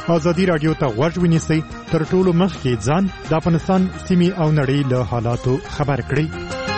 ازادي رادیو ته غوږ ونیسئ، تر ټولو مخکې ځان د افغانستان سیمې او نړۍ له حالاتو خبر کړئ.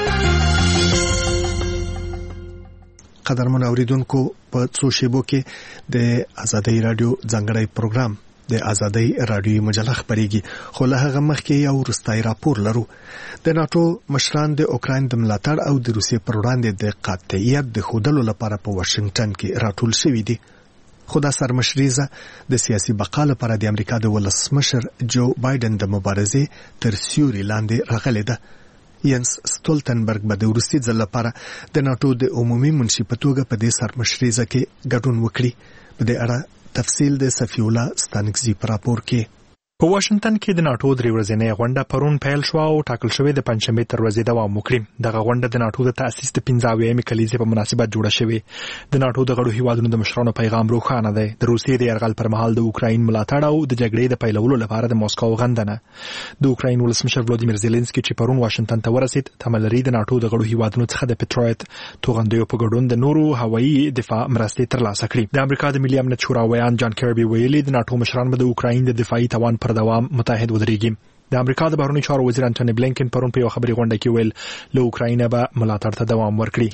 قدرمن اوریدونکو، په څو شیبو کې د ازادي رادیو ځانګړی پروګرام د ازادي رادیو مجله خبريږي. خو له هغه مخکې یو وروستای راپور لرو. د ناتو مشران د اوکراین د ملاتړ او د روسیې پر وړاندې د قاطعیت د ښودلو لپاره په واشنگټن کې راټول شوي دي. خو دا سرمشریزه د سیاسي بقا لپاره د امریکا د ولسمشر جو بایدن د مبارزې تر سیوري لاندې راغلې ده. ینس ستولتنبرګ به د وروستي ځل لپاره د ناتو د عمومي منشي په توګه په دې سرمشریزه کې ګډون وکړي. په دې اړه تفصیل د صفی الله ستانکزي په راپور کې. په واشنگټن کې د ناتو درې ورځې غونډه پرون پیل شو او ټاکل شوې د پنځمې تر ورځې دوام وکړي. دغه غونډه د ناتو د تاسیس د 15مې کلیزې په مناسبت جوړه شوې. د ناتو د غړو هیوادونو د مشرانو پیغام روښانه دی. د روسیې د یرغل پر مهال د اوکراین ملاتړ او د جګړې د پیلولو لپاره د موسکو غندنه. د اوکراین ولسمشر ولادیمیر زيلنسکي چې پرون واشنگټن ته ورسید، تمه لري د ناتو د غړو هیوادونو څخه د پټرویټ توغندیو په ګډون د نورو هوایي دفاع مرستې ترلاسه کړي. د امریکا د ملي امنیت شورا ویان جان کیربي ویلي د ناتو مشران به د اوکراین د دفاعي توان پر دوام متحد ودرېږي. د امریکا د بهرنیو چارو وزیر انټونی بلینکن پرون په یو خبري غونډه کې ویل له اوکراین به ملاتړ ته دوام ورکړي.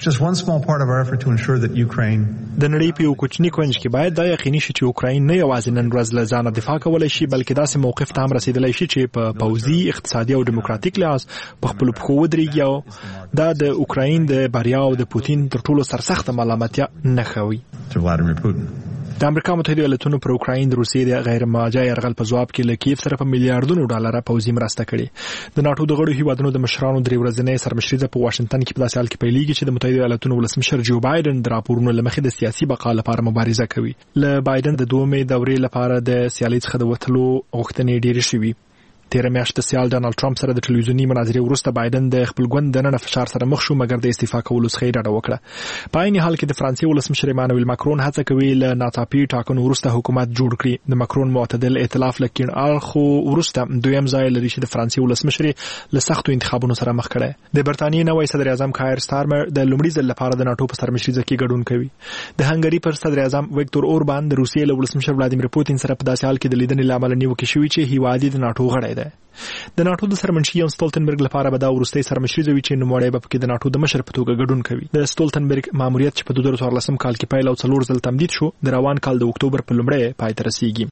د نړۍ په یو کوچني کونج کې باید دا یقیني شي چې اوکراین نه یوازې نن ورځ له ځانه دفاع کولای شي، بلکې داسې موقف ته هم رسیدلی شي چې په پوځي، اقتصادي او دیموکراتیک لحاظ په خپل پښو ودرېږي. او دا د اوکراین د بریا او د پوتین تر ټولو سرسخته ملامتیا نه خوي. د امریکا متحده ایالاتونو پر اوکراین د روسیې د غیر مواجه یرغل په جواب کې له کیف سره په میلیارډونو ډالر پوځي مرسته کړې. د ناتو د غړو هیوادونو د مشرانو درې ورځې سرمشریزه په واشنگټن کې په داسې حال کې پیلېږي چې د متحده ایالاتونو ولسمشر جو بایدن د راپورونو له مخې د سیاسي بقا لپاره مبارزه کوي. له بایدن د دومې دورې لپاره د سیالۍ څخه د وتلو غوښتنې ډېرې شوې. تیر میاشت سیال ډانلډ ټرمپ سره د ټلویزیوني مناظرې وروسته بایدن د خپل ګوند د نن فشار سره مخ شو، مګر د استعفا کولو څخه ډډه وکړه. په عین حال کې د فرانسې ولسمشر ایمانوئل ماکرون هڅه کوي له ناڅاپي ټاکنو وروسته حکومت جوړ کړي. د ماکرون معتدل ائتلاف له کیڼ اړخو وروسته دویم ځای لري چې د فرانسې ولسمشر له سختو انتخابونو سره مخ کړي. د برتانیې نوی صدر اعظم کایر سټارمر د لومړي ځل لپاره د ناتو په سرمشریزه کې ګډون کوي. د هنګري پر صدر اعظم ویکتور اوربان د روسیې له ولسمشر ولادیمیر پوتین سره په داسې حال کې د لیدنې لامل نیوکه شوې چې هیواد د ناتو غړی دی. د ناتو د سرمنشي ینس ستولتنبرګ لپاره به دا وروستي سرمشریزه وي چې نوموړی به پکې د ناتو د مشر په توګه ګډون کوي. د ستولتنبرګ ماموریت چې په 2014 کال کې پیل او 4 ځل تمدید شو، د روان کال د اکتوبر په لومړۍ پای ته رسیږي.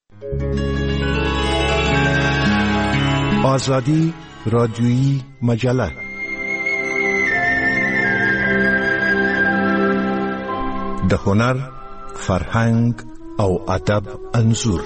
ازادي رادیویی مجله د هنر، فرهنګ او ادب انځور.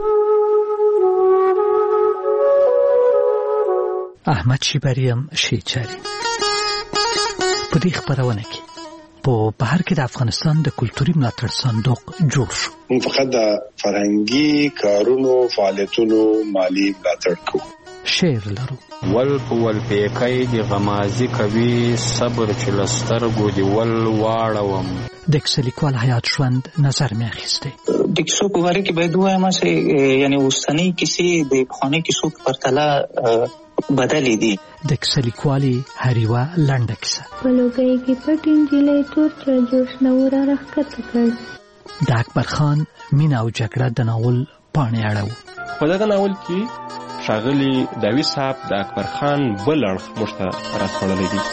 احمد شیبریم شیچری په دې خبرونه کې په بهر کې د افغانستان د کلتوري ملاتړ صندوق جوړ شو. فقط د فرهنګي کارونو فعالیتونو مالی ملاتړ کوو. شعر لرو. ول پیکای دی غمازی کوي صبر چې لسترګو دی ول واړوم. د کلیکوال حیات ژوند نظر مې اخیسته. د کیسو په اړه کې باید وایم چې یعنی اوسنۍ کیسې د پخوانۍ کیسو په پرتله بدلې دي. د کلیکوالي هریوه لنډه کیسه. په لوګي کې پټ انجلې تور چا جوش نور راخته کړ. د اکبر خان مینا او جګړه د ناول پاڼې اړو. په دغه ناول کې ښاغلي داوی صاحب د اکبر خان بل اړخ موږ ته راځوړلی دی.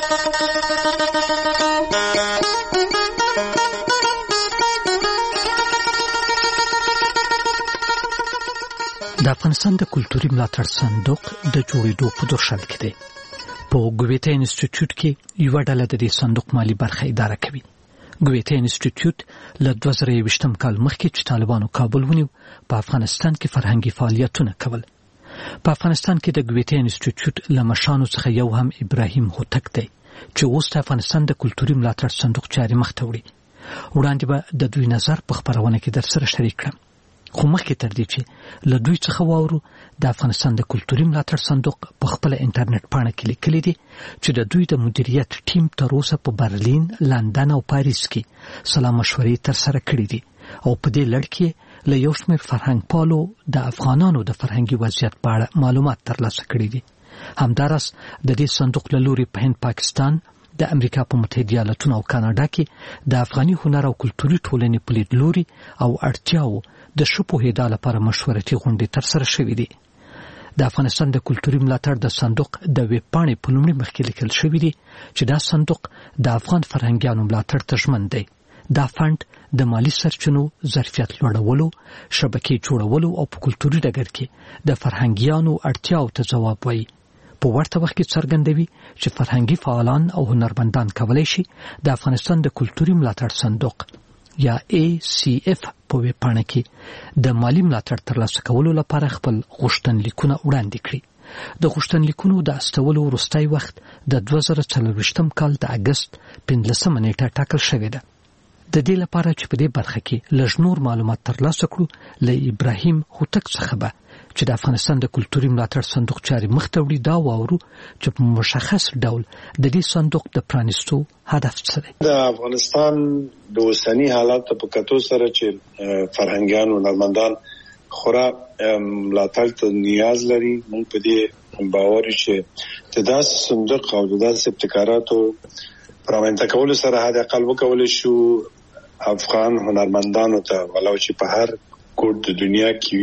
د افغانستان د کلتوري ملاتړ صندوق د جوړېدو په دوشل کې دی. په ګویته انسټیټیوټ کې یو ډله د دې صندوق مالی برخه اداره کوي. ګویته انسټیټیوټ له 2020 کال مخکې چې طالبانو کابل ونیو په افغانستان کې فرهنګي فعالیتونه کول. په افغانستان کې د ګویته انسټیټیوټ له مشانو څخه یو هم ابراهیم هوتک دی چې اوس د افغانستان د کلتوري ملاتړ صندوق چارې مخ ته وړي. وړاندې به د دوی نظر په خبرونه کې درسره شریک کړم. خو مخکې تر دې چې له دوی څخه واورو، د افغانستان د کلتوري ملاتړ صندوق په خپل انټرنیټ پاڼه کې لیکلي دي چې د دوی د مدیریت ټیم تر اوسه په برلین، لندن او پاریس کې سلا مشورې ترسره کړې دي او په دې لړ کې له یو شمېر فرهنګ پالو د افغانانو د فرهنګي وضعیت په اړه معلومات ترلاسه کړي دي. همداراز د دې صندوق له لوري په هند، پاکستان، د امریکا په متحده ایالاتونو او کاناډا کې د افغاني هنر او کلتوري ټولنې په لیدلوري او اړتیاو د ښه پوهېدا لپاره مشورتي غونډې ترسره شوې دي. د افغانستان د کلتوري ملاتړ د صندوق د ویب پاڼې په لومړي مخ کې لیکل شوی دی چې دا صندوق د افغان فرهنګیانو ملاتړ ته ژمن دی. دا فند د مالی سرچینو ظرفیت لوړولو، شبکې جوړولو او په کلتوري ډګر کې د فرهنګیانو اړتیاو ته ځواب وایي. په ورته وخت کې څرګندوي چې فرهنګي فعالان او هنرمندان کولی شي د افغانستان د کلتوري ملاتړ صندوق یا ACF په ویب پاڼه کې د مالی ملاتړ ترلاسه کولو لپاره خپل غوښتنلیکونه وړاندې کړي. د غوښتنلیکونو د استولو وروستی وخت د 2024 کال د اگست 15 نیټه ټاکل شوې ده. د دې لپاره چې په دې برخه کې لږ نور معلومات ترلاسه کړو، له ابراهیم هوتک څخه به چې د افغانستان د کلتوري ملاتړ صندوق چاري مخ ته وړي دا واورو چې په مشخص ډول د دې صندوق د پرانیستو هدف څه دی. د افغانستان د اوسنی حالات په کتو سره چې فرهنګیان او هنرمندان خورا ملاتړ ته نیاز لري، موږ په دې باور چې د داسې صندوق او د داسې ابتکاراتو پرامنځ کولو سره حد اقل وکول شو افغان هنرمندانو ته ولو چې په هر کوټ د دنیا کې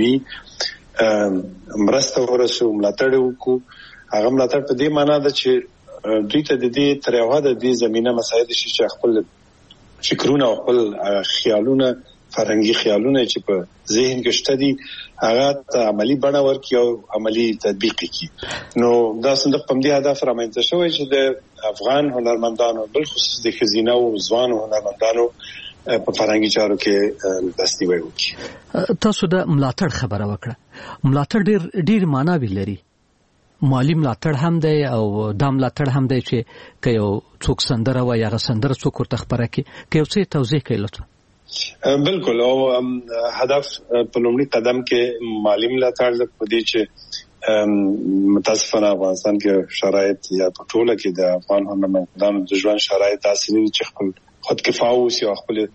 وي مرسته ورسو، ملاتړ وکړو. هغه ملاتړ په دې معنی ده چې دوی ته د دې تر یو حده د زمينه مساعد شي چې خپل فکرونه او خپل خیالونه، فرهنګي خیالونه چې په ذهن کې شته دي هغه عملی بڼه ورکړي او عملی تطبیق کړي. نو دا صندوق په دې هدف رامنځته شوی چې د افغان هنرمندانو بل خصوص د خزینه او ځوان هنرمندانو په فرهنګي چارو کې دستیوي وکړي. تاسو د ملاتړ خبره وکړه. ملاتړ ډیر معنی لري. مالی ملاتړ هم دی او د ملاتړ هم دی چې که یو څوک سندره وایي هغه سندره څوک ورته خبره کړي، که یو څه توضیح کوي لطفا. بالکل، او هدف په لومړي قدم کې مالی ملاتړ په دې چې متاسفانه افغانستان کې شرایط یا په ټوله کې د افغان هنرمندانو د ژوند شرایط داسې دي چې خپل خودکفا اوسي او خپل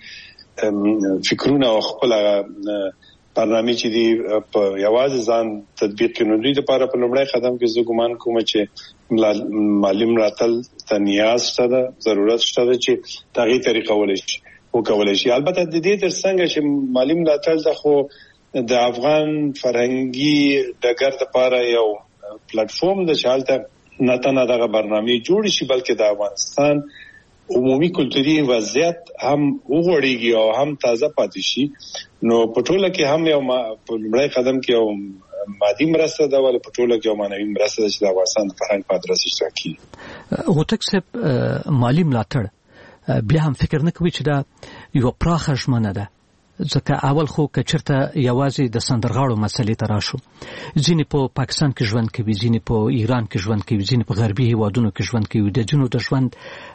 فکرونه او خپل برنامه چې دی په یوازې ځان تطبیق کړي. نو دوی لپاره په لومړی قدم کې زه ګمان کوم چې مالی ملاتړ ته نیاز شته، ضرورت شته چې دغه طریقه وکولای شي. البته د دې ترڅنګ چې مالی ملاتړ د خو د افغان فرهنګي ډګر لپاره یو پلیټ فارم د شالته نه تنه دغه برنامه جوړ شي بلکې د افغانستان عمومي کلتوري وضعیت هم وګړيږي او هم تازه پاتې شي. نو په ټوله کې هم یو په لومړی قدم کې یو مادي مرسته ده، ول په ټوله کې یو معنوي مرسته ده چې د افغانستان د فرهنګ په ادرس اشتراکي. هوتک صاحب مالی ملاتړ بیا هم فکر نه کوي چې دا یو پراخه ژمنه ده، ځکه اول خو کچرته یوازې د سندرغاړو مسلې ته راشو، ځینې په پاکستان کې ژوند کوي، ځینې په ایران کې ژوند کوي، ځینې په غربي هیوادونو کې ژوند کوي. د ځینو د ژوند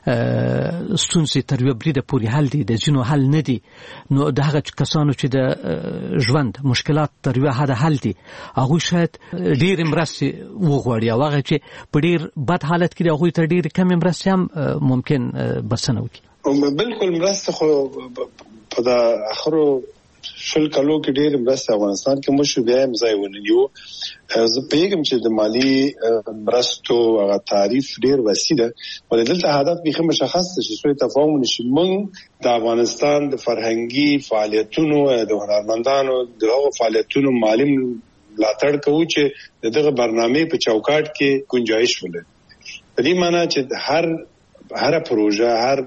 ستونزې تر یو بریده پورې حل دي، د ځینو حل نه دي. نو د هغه کسانو چې د ژوند مشکلات تر یو حده حل دي هغوی شاید ډېرې مرستې وغواړي او هغه چې په ډېر بد حالت کې دي هغوی ته ډېرې کمې مرستې هم ممکن بسنه وکړي. بالکل، مرسته خو په د اخرو شل کلو کې ډېر مرسته افغانستان کې مو شو بیا هم ځای ونیو. زه پیغام چې د مالی مرستو هغه تعریف ډېر وسیع ده، ولې دلته هدف به مشخص شي چې تفاهم نشي. موږ د افغانستان د فرهنګي فعالیتونو د هنرمندانو دغه فعالیتونو مالی ملاتړ کوو چې دغه برنامه په چوکاټ کې گنجائش ولري. په دې معنی چې هر پروژه، هر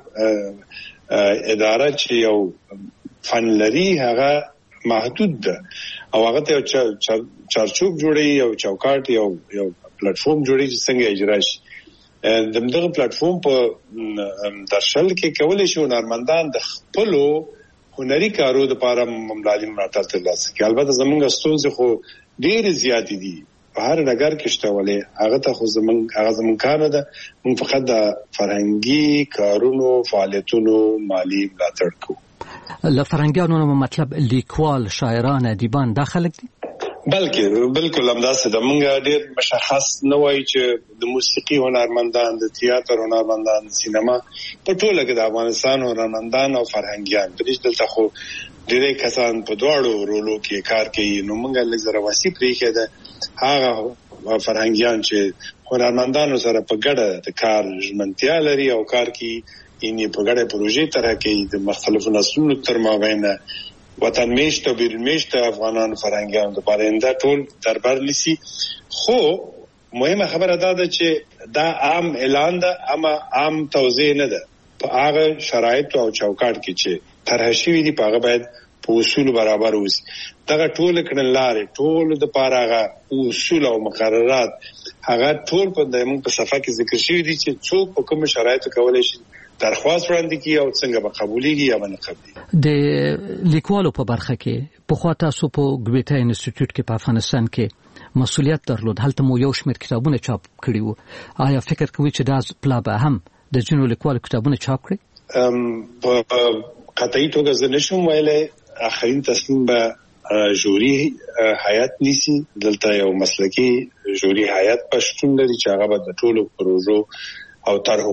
اداره چې یو فن لري هغه محدود ده او هغه ته چارچوب جوړي او چوکاټ یو پلیټ فارم جوړي چې څنګه اجرا شي. دغه پلیټ فارم په درشل کې کولای شي هنرمندان د خپل هنري کارو لپاره مالی ملاتړ ترلاسه کړي. البته زمونږ ستونزې خو ډېرې زیاتې دي په هر ډګر کې شته، ولې هغه ته خو زمونږ کار نه ده. موږ فقط د فرهنګي کارونو فعالیتونو مالی ملاتړ کوو. له فرهنګیانو نو مطلب لیکوال، شاعران، ادیبان دا خلک دي؟ بلکې بالکل همداسې ده. موږ ډېر مشخص نه وایي چې د موسیقي هنرمندان، د تیاتر هنرمندان، د سینما په ټوله کې د افغانستان هنرمندان او فرهنګیان په دې دلته خو ډېری کسان په دواړو رولو کې کار کوي. نو موږ لږ زره وسیع پرېښې ده هغه فرهنګيان چې هنرمندانو سره په ګډه د کار ژمنتیا لري او کار کې یې په ګډه پروژې طرح کې د مختلفو نسلونو تر مابین وطن میشت او بیرون میشت افغانان فرهنګیان د پرنده ټول دربار لسی. خو مهمه خبره ده چې دا عام اعلان ده اما عام توضیح نه ده. په هغه شرایط او چوکاټ کې چې طرح شوی دي په هغه باید په اصول برابر اوسي. دا ټول کړنلارې ټول د پاره اصول او مقررات هغه ټول په دمو په صفحه کې ذکر شوی دي چې څوک په کوم شرایطو کولای شي درخواست وړاندې کړي او څنګه به قبوليږي یا نه قبوليږي. د لیکوالو په برخه کې په خوا تاسو په ګویتا انسټیټیوټ کې په افغانستان کې مسؤلیت درلود. هلته مو یو شمېر کتابونه چاپ کړي وو. آیا فکر کوئ چې دا پلا به هم د جنو لیکوالو کتابونه چاپ کړي؟ په قطعي توګه زه نشم ویلای. اخرین تصمیم به جوري هیئت نیسي. دلته یو مسلکي جوري هیئت پښتون لري چې هغه به د ټولو پروژو او طرحو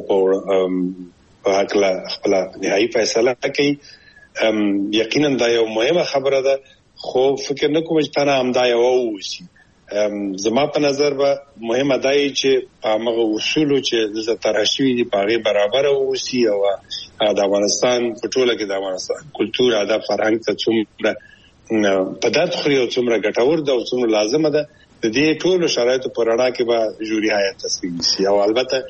په حق خپل نهایي فیصله کوي. یقینا دا یو مهمه خبره ده خو فکر نه کوم چې تنه همدا یو وسی. زما په نظر به مهمه ده چې هغه اصول چې د طرح شوی دي په هغه برابر وسی او د افغانستان په ټوله کې د افغانستان کلتور ادب فرهنګ ته څومره په دات خوري او څومره ګټور ده او څومره لازمه ده د دې ټولو شرایطو پر اړه کې به جوري هیئت تصمیم نیسي او البته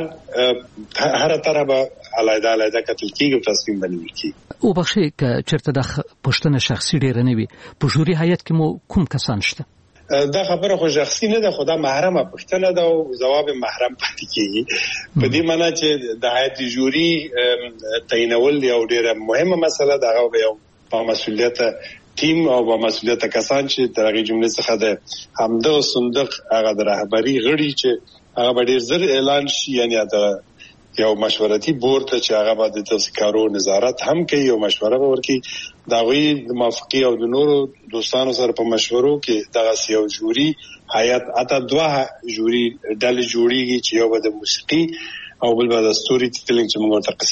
هر طرح به علیحده کتل کېږي او تصمیم بنول کېږي. او بخښي که چېرته د پښتنه شخصي ډېر نه وي په جوري هیئت کې مو کوم کسان شته؟ دا خبره خو شخصي نه ده خو دا محرمه پښتنه ده او جواب محرم پاتې کېږي. په دې معنی چې د هیئت جوري تعینول یو ډېره مهمه مسله ده. هغه یو په مسؤلیت ټیم او با مسؤلیت کسان چې د هغه جملې څخه ده همدغه صندوق هغه د رهبری غړي چې هغه ډېر زر اعلان شي یعنی د یو مشورتي بورډ چې هغه به د تذکرو نظارت هم کوي او مشوره ورکړي. دا غوي د موافقي او د نورو دوستانو سره په مشورو کې دغه یو جوري هیئت اته دوه جوري ډلې جوړیږي چې یو د موسیقي او بل د ستوري ټیلینګ چې موږ ته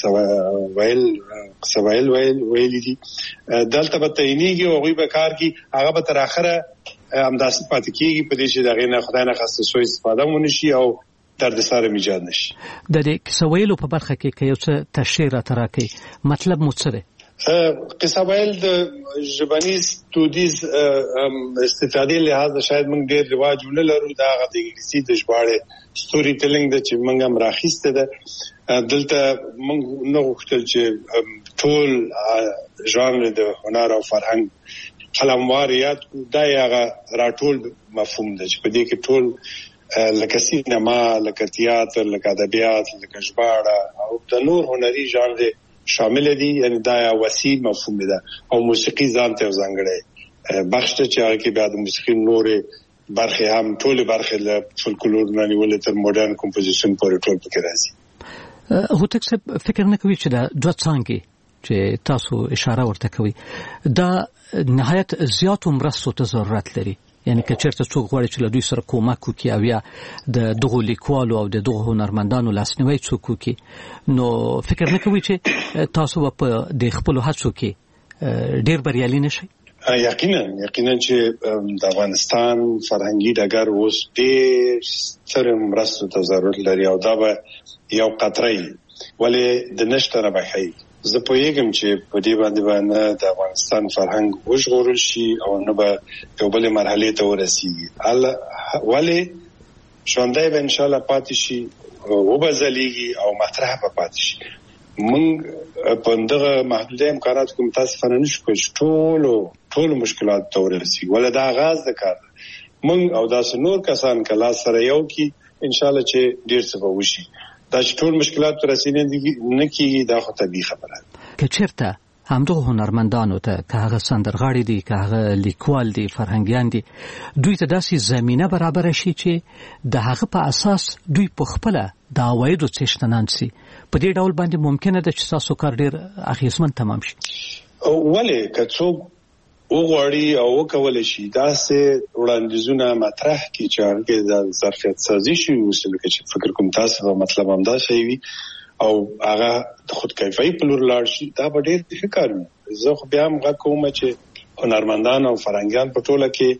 قصه ویل دي دلته به تعینېږي او غوي به کار کوي. هغه به تر اخره همداسې پاتې کېږي په دې چې دغه نه خدای نه خاصه سوء استفاده ونشي او درد سره میجاد نشي. د دې قصه ویلو په برخه کې یو څه تشریح راکړئ. مطلب مو څه دی؟ قصه ویل د ژبنیز دودیز استفادې لحاظ شاید موږ ډېر رواج نه لرو. دا غو د انګلیسي د ژباړې ستوري ټیلینګ د چې موږ هم راخیسته ده. دلته موږ نه غوښتل چې ټول ژانر د هنر او فرهنګ قلمواریات دا یغه راټول مفهوم ده چې په دې کې ټول لکه سینما لکه تیاتر لکه ادبیات لکه ژباړه او د نور هنري ژانر شامل دي. یعنی دا وسیع مفهوم ده او موسیقي ځان ته ځانګړی بخش ته چې هغه کې بیا د موسیقي نورې برخې هم ټول برخې له فولکلور نه نیولې تر ماډرن کمپوزیشن پورې ټول پکې راځي. هوتک صاحب فکر نه کوي چې دا دوه څانګې چې تاسو اشاره ورته کوي دا نهایت زیاتو مرستو ته ضرورت لري. یعنی که چېرته څوک غواړي چې له دوی سره کومک وکړي او یا د دغو لیکوالو او د دغو هنرمندانو لاسنیوی څوک وکړي نو فکر نه کوي چې تاسو په د خپلو هڅو کې ډېر بریالي نشئ؟ یقینا چې د افغانستان فرهنګي ډګر اوس ډېر ستر مرستو ته ضرورت لري او دا به یو قطره ولې د نشته نه بخښي. زه پوهیږم چې په دې باندې د افغانستان فرهنګ وژغورل شي او نه به یو بل مرحله ته ورسیږي. ولې ژوندۍ به ان شاء الله پاتې شي او به ځلیږي او مطرح به پاتې شي. موږ په دغه محدوده امکانات کوم تاسو فن نشو کولی ټول مشکلات ته ورسیږي. ولې دا آغاز د کار موږ او داس نور کسان کله سره یو کی ان شاء الله چې ډیر څه به وشي. دا ټول مشکلات رسیدنه نه کیږي دا خو طبيعي خبره ده. که چیرته همدغه هنرمندانو ته که هغه سندرغاړي دي که هغه لیکوال دي فرهنګیان دي دوی ته داسې زمينه برابر شي چې د هغه په اساس دوی په خپل د عوایدو څښتنان سي په دې ډول باندې ممکنه ده چې تاسو کار ډیر اخیسمن تمام شي. ولې که څوک وغواړي او وکول شي داسې وړاندیزونه مطرح کی چې هغه د ظرفیت سازي شي وسیله چې فکر کوم تاسو په مطلب هم دا شي وي او هغه د خودکفایي په لور لاړ شي دا به ډېر ښه کار وي. زه خو بیا هم غواړم چې هنرمندان او فرهنګیان په ټوله کې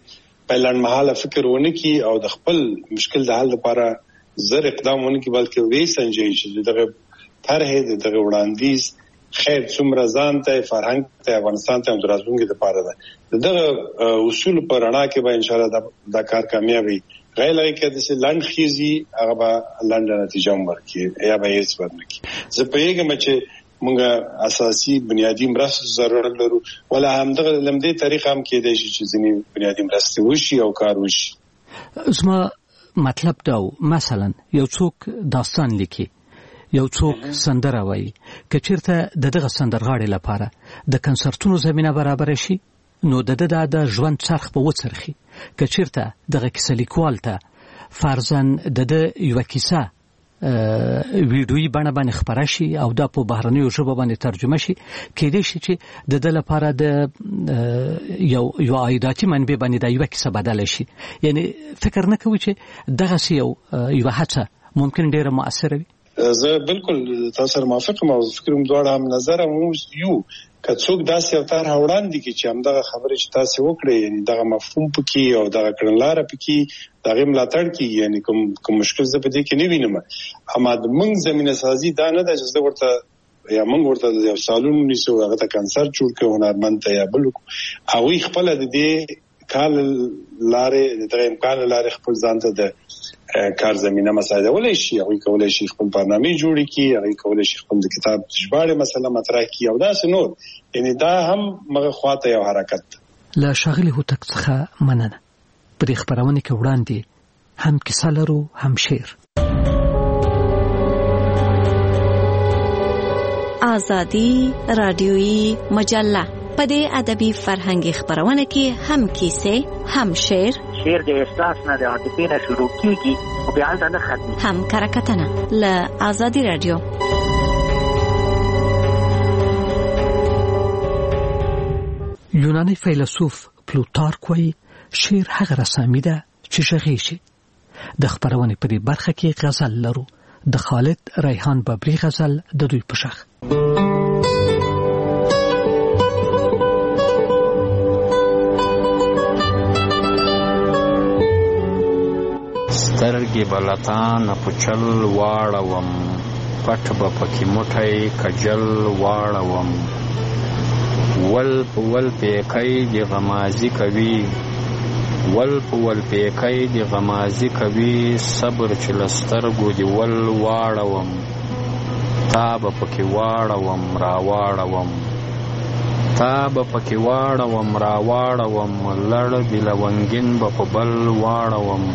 پلان مهاله فکر ونه کی او د خپل مشکل د حل لپاره زر اقدام ونه کی بلکې وی سنجي چې دغه طرحه دغه وړاندیز خیر څومره ځان ته فرهنګ ته افغانستان ته درازونګي د پاره ده دغه اصول پر اړه کې به ان شاء الله دا کار کامیابی غیر لري کې د لند خيزي هغه به لند نتیجه ورکړي یا به هیڅ ورنکي زه په یوه مچ مونږه اساسي بنیادی مرسته ضرورت لرو ولا هم دغه لمدې طریقه هم کې د شي چې ځینی بنیادی مرسته وشي او کار وشي زما مطلب دا مثلا یو څوک داستان لیکي یو څوک سندره وایي کچیرته دغه سندرغاړي لپاره د کنسرتونو زمينه برابر شي نو د ژوند څرخ په وڅرخي کچیرته دغه کیسه لیکوال ته فرضاً د یو کیسه ویډیویي بڼه باندې خبره شي او دا په بهرنیو ژبو باندې ترجمه شي کېدای شي چې د لپاره د یو عایداتي منبع باندې د یو کیسه بدل شي یعنی فکر نه کوي چې دغه یو هڅه ممکن ډیره مؤثره وي زه بالکل تاسو سره موافق یم او فکرم دواړه هم نظر مو یو که څوک داسې او تر وړاندې کی چې همدغه خبره چې تاسو وکړئ یعنی دغه مفهوم پکې او دغه کړنلار پکې دغه ملاتړ کی یعنی کوم مشکل زه په دې کې نه وینم اما د موږ زمينه سازي دا نه ده چې ورته یا موږ ورته یو سالون نیسو هغه ته کنسرت جوړ کړو هنرمند ته یا بل او خپل د دې کال لارې دغه امکان لارې خپل ځان ته د کار زمينه مساعده ولې شي هغه کولای شي خپل برنامه جوړ کړي هغه کولای شي خپل د کتاب ژباړه مسله مطرح کړي او دا نور یعنی دا هم مغه خواته یو حرکت لا شاغلی هوتک څخه مننه پر خبرونه کې وړاندې هم کیسه لرو هم شعر آزادی رادیویی مجله په دې ادبي فرهنګي خبرونه کې هم کیسه هم شعر د احساس نه د عاطفې نه شروع کیږي او بیا نه ختمي هم کرکټنه له آزادی رادیو یونانی فیلسوف پلوتارک وایي شعر هغه رسامي ده چې ژغې شي د خبرونې په دې برخه کې غزل لرو د خالد ریحان ببري غزل د دوی په شخ سترګې بلتان پچل واړوم پټ به پکې موټی کجل واړوم ول پیکۍ د غمازي کوي ول پیکۍ د غمازي کوي صبر چې له سترګو دې ول واړوم تا به پکې واړوم راواړوم تا به پکې واړوم راواړوم لړ د لونګین به په بل واړوم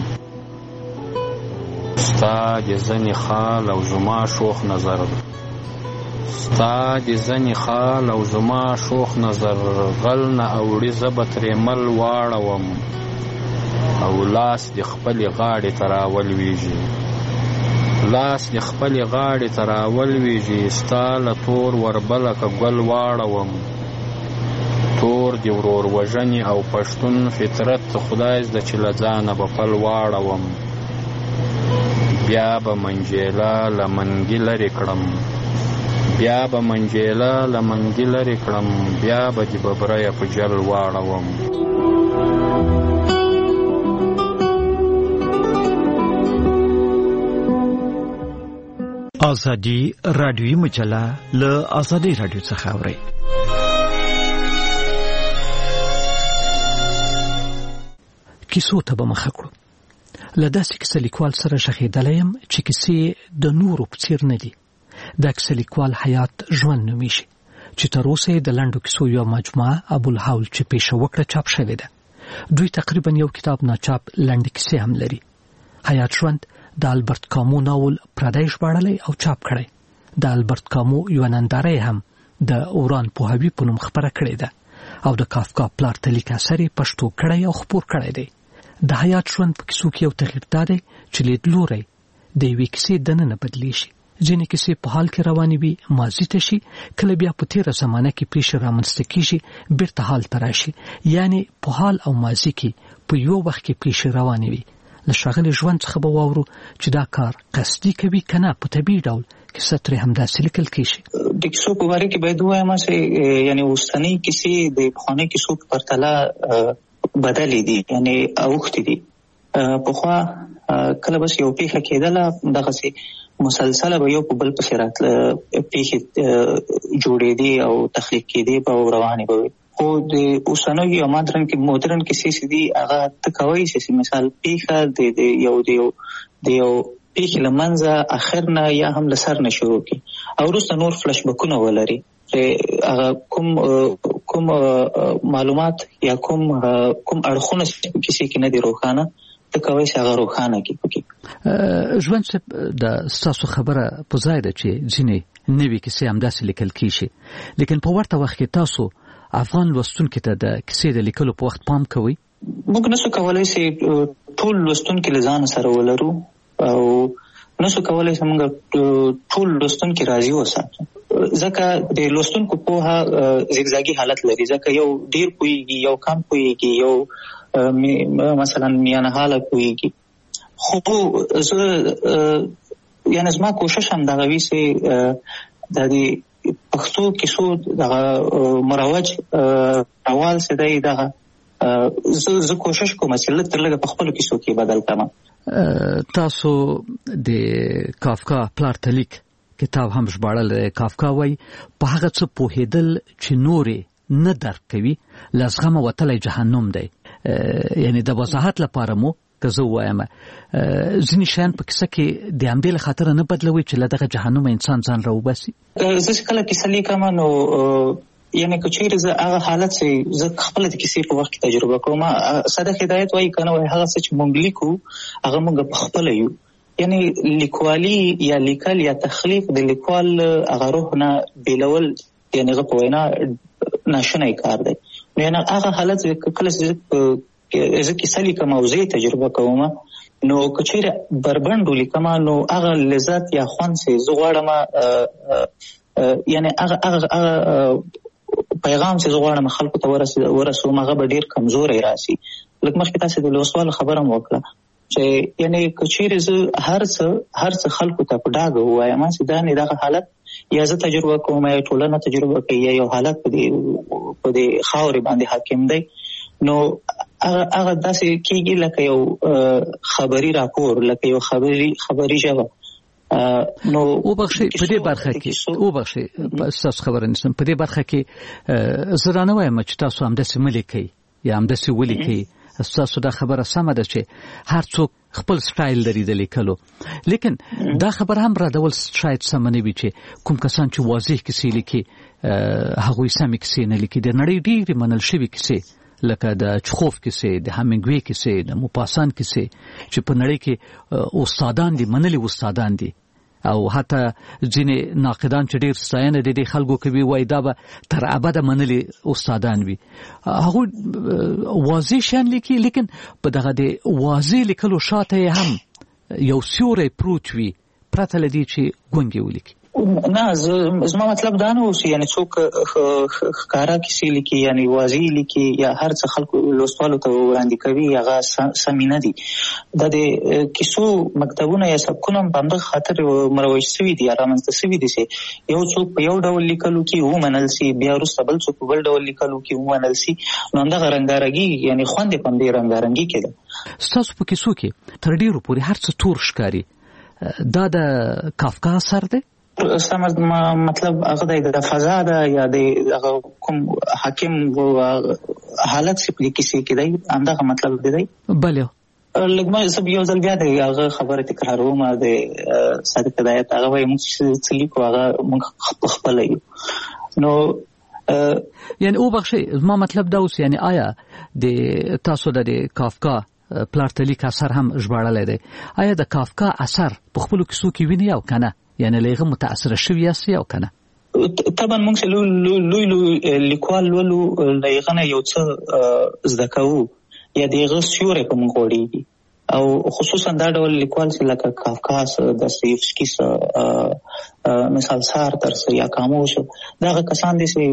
ستا د زنی خال او زما شوخ نظر ستا د زنی خال او زما شوخ نظر غل نه اوړي زبت ریمل واړوم او لاس د خپل غاړې تراول ویږي لاس د خپل غاړې تراول ویږي ستا له تور وربله که ګل واړوم تور د ورور وژنې او پښتون فطرت خدای زده چې له ځانه به پل واړوم بیا به منجیله لمنګي لرې کړم بیا به منجیله لمنګي لرې کړم بیا به د ببریه په جل واړوم آزادی رادیویی مجله له آزادی رادیو څخه اورئ کیسو ته به مخه کړو له داسې کیسه لیکوال سره شخېدلی یم چې کیسې د نورو په څېر نه دي دا کیسه لیکوال حیات ژوند نومیږي چې تر اوسه د لنډو کیسو یو مجموعه ابوالهول چې پیشه وکړه چاپ شوې ده دوی تقریبا یو کتاب ناچاپ لنډې کیسې هم لري حیات ژوند د البرت کامو ناول پردی ژباړلی او چاپ کړی د البرت کامو یو ننداره هم د اوران پوهاوي په نوم خبره کړې ده او د کافکا پلار ته لیک اثر یې پښتو کړی او خپور کړی دی د حیات ژوند په کیسو کې یو تغییر دا دی چې لیدلوری د یوې کیسې دننه بدلی شي ځینې کیسې په حال کې روانې وي ماضي ته شي کله بیا په تیره زمانه کې پیښې رامنځته کیږي بیرته حال ته راشي یعنی په حال او ماضي کې په یو وخت کې پیښې روانې وي له ښاغلي ژوند څخه به واورو چې دا کار قصدي کوي که نه په طبیعي ډول کیسه ترې همداسې لیکل کیږي د کیسو په باره کې باید ووایم چې یعنی اوسنۍ کیسې د پخوانۍ کیسو په پرتله بدلې دي یعنی اوختې دي. پخوا کله بس یو پیښه کېدله دغه سي مسلسله به یو په بل پسې راتله پیښې جوړېدې او تخلیق کېدې به روانې به وي. خو د اوسنیو یا مدرن کې څه دي هغه ته کولی شي مثال پیښه د یو پیښې له منځه اخر نه یا هم له سر نه شروع کړي او وروسته نور فلش بکونه ولري. هغه کوم معلومات یا کوم اړخونه کیسې کې نه دي روښانه ته کوي چې هغه روښانه کړي. ژوند صاحب د ستاسو خبره په ځای ده چې ځینې نوې کیسې همداسې لیکل کېږي، لیکن په ورته وخت کې تاسو افغان لوستونکو ته د کیسې د لیکلو په وخت پام کوئ؟ موږ نشو کولی چې ټول لوستونکي له ځان سره ولرو او نشو کولی چې موږ ټول لوستونکي راضي وساتو، ځکه د لوستونکو پوهه زیګزاګي حالت لري، ځکه یو ډیر پوهیږي یو کم پوهیږي یو مثلا میانه حاله پوهیږي. خو زه یعنی زما کوشش هم دغه وي چې د دې پښتو کیسو دغه مروج روال څه دی دغه زه کوشش کوم چې لږ تر لږه په خپلو کیسو کې بدل کړم. تاسو د کافکا پلارتلیک کتاب هم ژباړل. کافکا وایي په هغه څه پوهېدل چې نورې نه درک کوي لازغمه وتلی جهنم دی. یعنی د وضاحت لپاره مو که زه ووایم ځینې شیان په کیسه کې د همدې له خاطره نه بدلوي چې له دغه جهنمه انسان ځان راوباسي. زه چې کله کیسه لیکم نو یعنی که چیرې زه هغه حالت چې زه خپله د کیسې په وخت کې تجربه کوم، صادق هدایت وایي که نه وایي هغه څه چې موږ لیکو هغه موږ په خپله یو. یعنی لیکوالي یا لیکل یا تخلیق د لیکوال هغه روح نه بیلول یعنی هغه په وینا ناشونی کار دی. نو یعنی هغه حالت کله چې زه کیسه لیکم او زه تجربه کوم نو که چیرې بربنډ ولیکم نو هغه لذت یا خوند چې زه غواړم یعنی هغه پیغام چې زه غواړم خلکو ته ورسوم هغه به ډېر کمزوری راسي. لکه مخکې تاسې د لوستوالو خبره مو وکړه چې یعنی که چیرې زه هر څه خلکو ته په ډاګه ووایم چې دا نه دغه حالت یا زه تجربه کوم یا ټولنه تجربه کوي یا یو حالت په دې خاورې باندې حاکم دی نو هغه داسې کېږي لکه یو خبري راپور، لکه یو خبري ژبه. نو وبخښئ په دې برخه کې ستاسو خبره نیسم. په دې برخه کې زه رانه وایم چې تاسو همداسې مه لیکئ یا همداسې ولیکئ. ستاسو دا خبره سمه ده چې هر څوک خپل سټایل لري د لیکلو، لیکن دا خبره هم ردول شاید سمه نه وي چې کوم کسان چې واضح کیسې لیکي هغوی سمې کیسې نه لیکي. د نړۍ ډېرې منل شوي کیسې لکه د چخوف کیسې، د همینګوی کیسې، د موپاسان کیسې چې په نړۍ کې استادان دي، منلي استادان دي او حتی ځینې ناقدان چې ډېر ستاینه د دې خلکو کوي وایي دا به تر ابده منلي استادان وي. هغوی واضح شیان لیکي، لیکن په دغه د واضح لیکلو شاته یې هم یو سیوری پروت وي پرته له دې چې ګونګې ولیکي. نه زما مطلب دا نه اوس یعنی څوک ښکارا کیسې لیکي یعنی واضح لیکي یا هر څه خلکو لوستوالو ته وړاندې کوي هغه سمې نه دي. دا د کیسو مکتبونه یا سبکونه په همدغه خاطر مروج شوي دي یا رامنځته شوي دي چې یو څوک په یو ډول لیکلو کې ومنل سي بیا وروسته بل څوک په بل ډول لیکلو کې ومنل سي نو همدغه رنګارنګي یعنی خوند یې په همدې رنګارنګي کې ده. ستاسو په کیسو کې تر ډېرو پورې هر څه تور ښکاري. دا د کافکا اثر دی؟ مطلب هغه د فضا ده یا د کوم حاکم حالت چې په کیسې کې دی همدغه مطلب دی. بله لږ ما یو ځل بیا د هغه خبره تکراروم د صادق هدایت هغه وایي موږ چې لیکو هغه موږ خپله یو. نو یعنی وبخښئ زما مطلب دا اوس یعنی آیا د تاسو د کافکا پلارتلیک اثر هم ژباړلی دی، آیا د کافکا اثر په خپلو کیسو کې وینئ او که نه؟ یعنی له هغه متاثره شوي یاست او که نه؟ طبعا موږ چې لوی لیکوال لولو له هغه نه یو څه زده کوو یا د هغه سیوری په موږ غوړېږي او خصوصا دا ډول لیکوال چې لکه کافکا داستایوفسکي مثال سارتر یا کاموش دغه کسان دي چې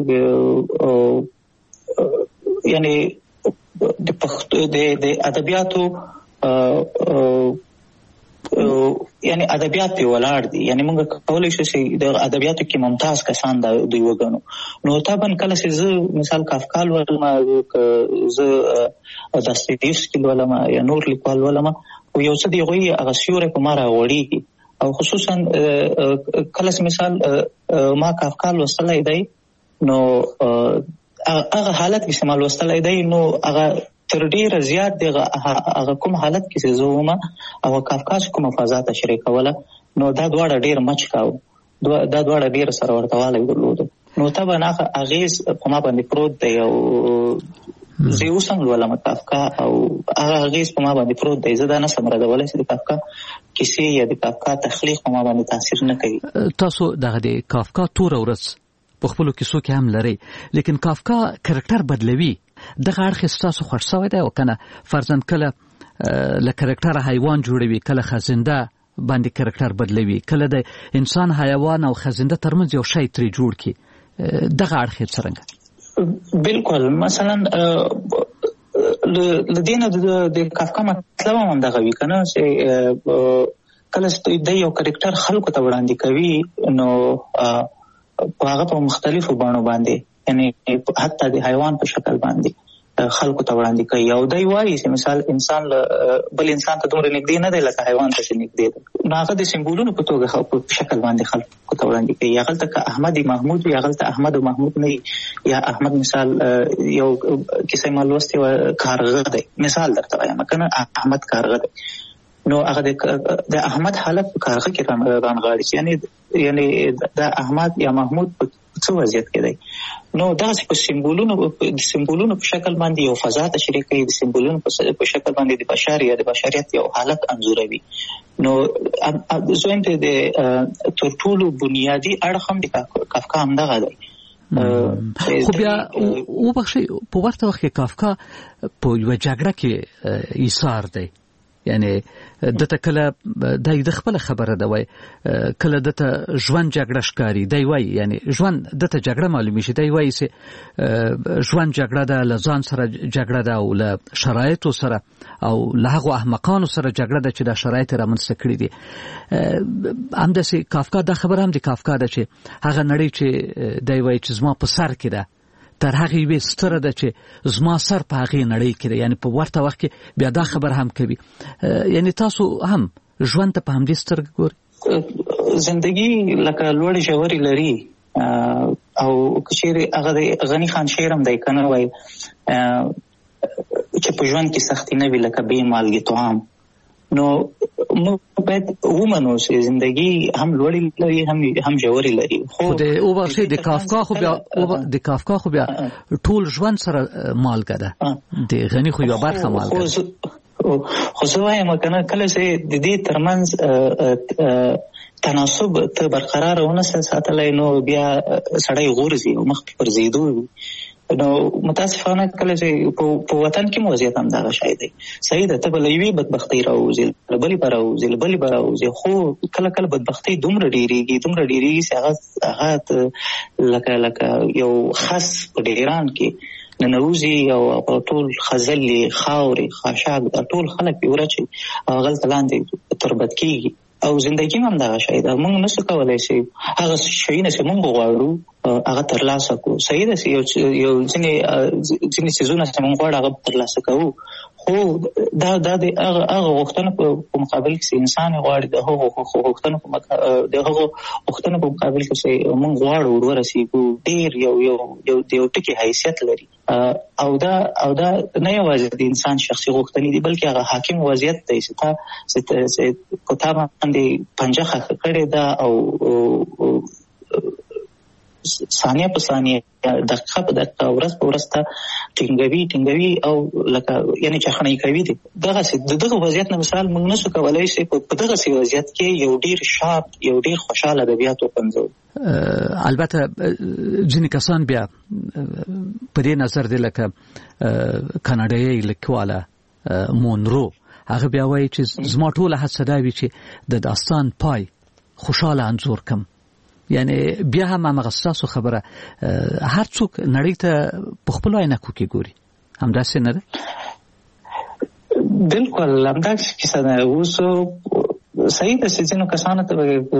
یعنی د ادبیاتو یعنی ادبیات په ولاړ دي، یعنی موږ کولای شو چې د ادبیاتو کې ممتاز کسان دوی وګڼو. نو طبعا کله چې زه مثال کافکا ولما زه داستایوفسکي ولما یا نور لیکوال ولما او یو څه دی غوي هغه سیوره په ما راوړي، او خصوصا کله چې مثال ما کافکا لوستلی دی نو هغه حالت کې سمال لوستلی دی نو هغه تر ډیره زیات هغه کوم حالت کې زه ومه او کافکا کوم فضا تشریح کوله نو دا دواړه ډیر مچ کاو، دا دواړه ډیر سره ورته والی درلود. نو طبعا هغه اغیز په ما باندې پروت دی او زه اوسم ولما کافکا او هغه اغیز په ما باندې پروت دی. زه دا نه سم ردولی چې د کافکا کیسې یا د کافکا تخلیق په ما باندې تاثیر نه کوي. تاسو دغه د کافکا تور ورځ په خپل کیسو کې هم لري، لیکن کافکا کرکټر بدلوي. دغه اړخ تاسو خوښ شوی دی او کنه فرضاً کله له کرکټر حیوان جوړوي، کله خزنده باندې کرکټر بدلوي، کله د انسان حیوان او خزنده ترمنځ یو شی ترې جوړ کی. دغه اړخ څنګه؟ بالکل مثلا لدينا د کافکا مطلب هم دغه وی کنه چې کله د یو کرکټر خلکو ته وړاندې کوي نو هغه په مختلفو بڼو باندې یعنی حتی د حیوان په شکل باندې خلکو ته وړاندې کوي. او دی وایي چې مثال انسان بل انسان ته دومره نږدې نه دی لکه حیوان ته چې نږدې دی. نو هغه د سمبولونو په توګه په شکل باندې خلکو ته وړاندې کوي. هغلته که احمد محمود وي، هغلته احمد او محمود نه، یا احمد مثال یو کیسه ما لوستې وه کارغه دی، مثال درته وایم کنه احمد کارغه دی، نو هغه د احمد حالت په کارغه کې رانغاړي، یعنی د احمد یا محمود په څه وضعیت کې دی. نو دغسې په سمبولونو په شکل باندې یو فضا تشریح کوي، د سمبولونو په شکل باندې د بشر یا د بشریت یو حالت انځوروي. نو زویم ته د تر ټولو بنیادي اړخ هم د کافکا همدغه دی. خو بیا وبخښئ په ورته وخت کې کافکا په یوه جګړه کې ایثار دی، یعنی دته کله د خپل خبره ده وای، کله دته ژوند جګړه ښکاری دی وای، یعنی ژوند دته جګړه معلومه شي دی وای چې ژوند جګړه ده، لزان سره جګړه ده او له شرایطو سره او له هغو احمقانو سره جګړه ده چې دا شرایط رامنځته کړي دي. همداسې کافکا دا خبره هم د کافکا ده چې هغه نړۍ چې دی وای چې زما په سر کې ده تر هغه یوې ستره ده چې زما سر په هغې نړۍ کې ده، یعنی په ورته وخت کې بیا دا خبر هم کوي. یعنی تاسو هم ژوند ته په همدې سترګه ګورئ؟ زندگی لکه لوړې ژورې لري او که چیرې هغه د غني خان شعر هم دی کنه وایي چې په ژوند کې سختي نه وي لکه بې مالګې طعام. نو موږ باید ومنو چې زندگی هم لوړې لري هم ژورې لري. خو وبخښئ د کافکا خو بیا ټول ژوند سره مالګه ده، د غني خو یوه برخه مالګه ده. خو زه وایم کنه کله چې د دې ترمنځ تناسب ته برقرار ونه ساتلی نو بیا سړی غورځي او مخ پر زیدو وي. نو متاسفانه کله چې په وطن کې وضعیت هم دغه شی دی. صحیح ده، ته به له یوې بدبختۍ راوځې، له بلې به راوځې، له بلې به راوځې، خو کله کله بدبختۍ دومره ډېرېږي چې هغه لکه یو خس په ډیران کې ننوځي او ټول خزلې خاورې خاشاک دا ټول خلک پې ورچي او هغلته لاندې تربت کېږي. او زندگی هم دغه شی ده، موږ نشو کولی چې هغه شیونه چې موږ غواړو هغه ترلاسه کړو. صحیح ده چې یو ځینې څیزونه چې موږ غواړو هغه ترلاسه کوو، خو دا د هغه غوښتنو په مقابل کې چې انسان غواړي د هغو غوښتنو په مقابل کې چې موږ غواړو ورسېږو ډېر یو ټکي حیثیت لري. او دا نه یوازې د انسان شخصي غوښتنې دي بلکې هغه حاکم وضعیت دی چې په تا باندې پنجه خښه کړې ده او ثانیه په ثانیه دقیقه په دقیقه ورځ په ورځ ته ټینګوي او لکه یعنی چخنۍ کوي دي. دغه وضعیت نه مثال موږ نشو کولی چې په دغسې وضعیت کې یو ډېر شاد یو ډېر خوشحاله ادبیات وپنځوو. البته ځینې کسان بیا په دې نظر دی لکه کاناډایي لیکواله مونرو، هغه بیا وایي چې زما ټوله هڅه دا وي چې د داستان پای خوشحاله انځور کم. یعنی بیا هم هغه ستاسو خبره هر څوک نړۍ ته په خپلو عینکو کې ګوري، همداسې نه ده؟ بالکل همداسې کیسه ده. اوس صحیح ده چې ځینو کسانو ته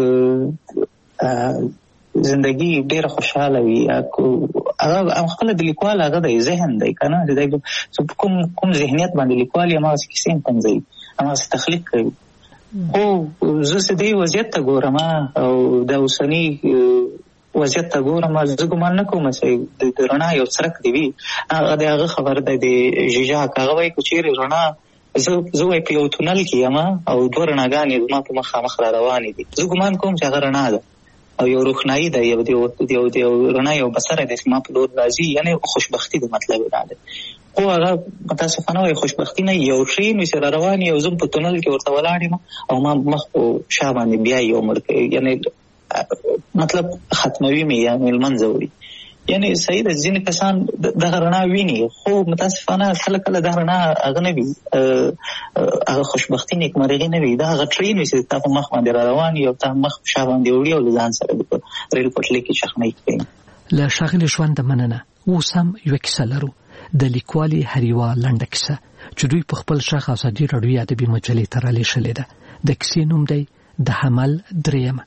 زندگی ډېره خوشحاله وي هغه خپل د لیکوال هغه د ذهن دی که نه د کوم ذهنیت باندې لیکوال یې هماغسې کیسې هم پنځوي هماغسې تخلیق کوي خو زه چې دې وضعیت ته ګورم او د اوسني وضعیت ته ګورم زه ګمان نه کوم چې د رڼا یو څرک دی وي هغه د هغه خبر دی د ژیژاک هغه وایي که چېرې رڼا زه وایي په یو تونل کې یم او دوه رڼاګانې زما په مخامخ را روانې دي زه ګمان کوم چې هغه رڼا ده او یو روښنایي ده یو رڼا یو بصره دی چې ما په لور راځي یعنې خوشبختي د مطلب دا ده خو هغه متاسفانه وایي خوشبختي نه یو ټرین وي چې را روان یو زه په تونل کې ورته ولاړ یم او ما مخ په شا باندې بیایي او مړ کوي یعنې مطلب ختموي مې یعنې لمنځه وړي یعنې صحیح ده ځینې کسان دغه رڼا ویني خو متاسفانه کله کله دا رڼا هغه نه وي هغه خوشبختي نیکمرغي نه وي دا هغه ټرین وي چې تا په مخ باندې را روان وي او تا مخ په شا باندې وړي او له ځان سره د ریل پټلۍ کې چخمۍ کوي. له ښاغلي ژونده مننه. اوس هم یوه کیسه لرو د لیکوالې هریوا لنډه کیسه چې دوی په خپل شاخ ازادي راډیو ادبي مجلې ته رالیږلې ده. د کیسې نوم دی د حمل درېیمه.